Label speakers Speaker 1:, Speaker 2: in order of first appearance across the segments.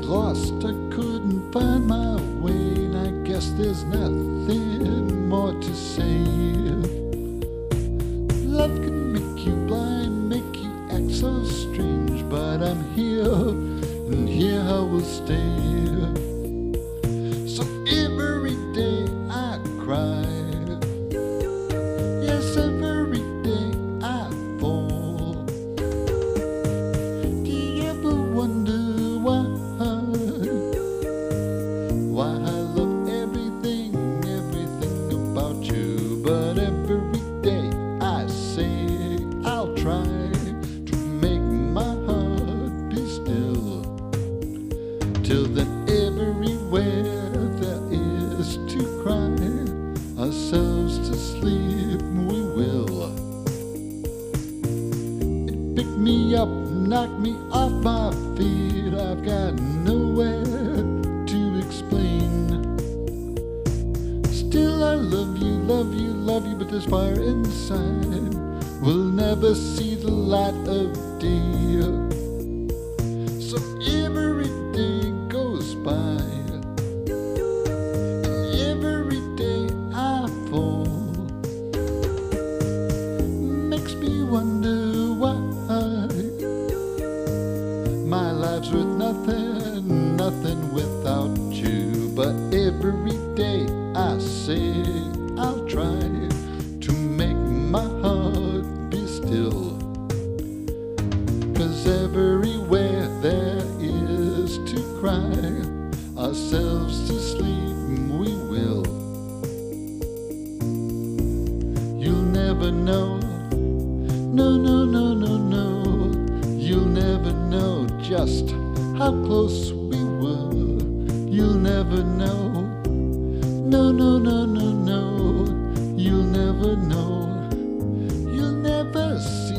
Speaker 1: lost, I couldn't find my way, and I guess there's nothing more to say. Love can make you blind, make you act so strange, but I'm here, and here I will stay. So every day I cry, yes, every day I fall. Do you ever wonder why I love everything about you? But every day I say I'll try to make my heart be still. Till then everywhere there is to cry, ourselves to sleep we will. It picked me up, knocked me off my feet, I've got nowhere to explain. Still I love you, love you, love you, but there's fire inside, we'll never see the light of day. So every day goes by, and every day I fall. Makes me wonder why my life's worth nothing, nothing without you. But every day I say I'll try to make my heart be still. 'Cause everywhere there is to cry, ourselves to sleep we will. You'll never know, no, no, no, no, no. You'll never know just how close we were. You'll never know, no, no, no, no, no. You'll never know, you'll never see.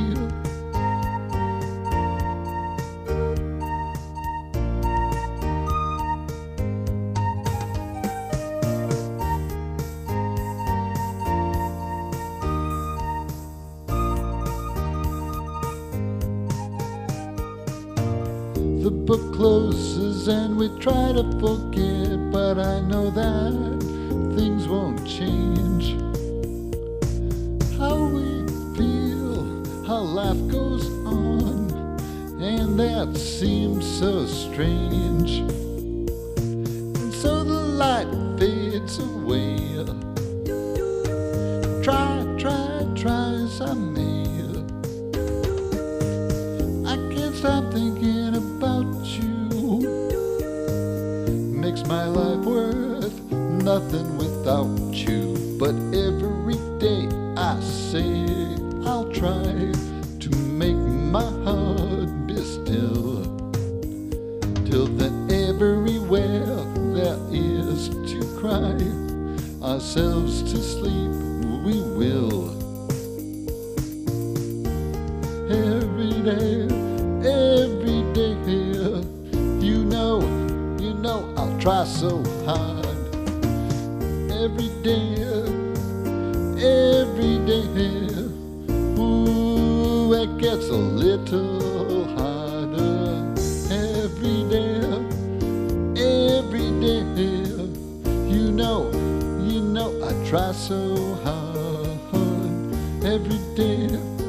Speaker 1: The book closes and we try to forget, but I know that things won't change. How we feel, how life goes on, and that seems so strange. And so the light fades away. Try as I may, I can't stop thinking about you. Makes my life worth nothing without you. But every day I say I'll try to make my heart be still. Till then everywhere there is to cry, ourselves to sleep we will. Every day, you know I'll try so hard. Every day, ooh, it gets a little harder. Every day, you know I try so hard. Every day.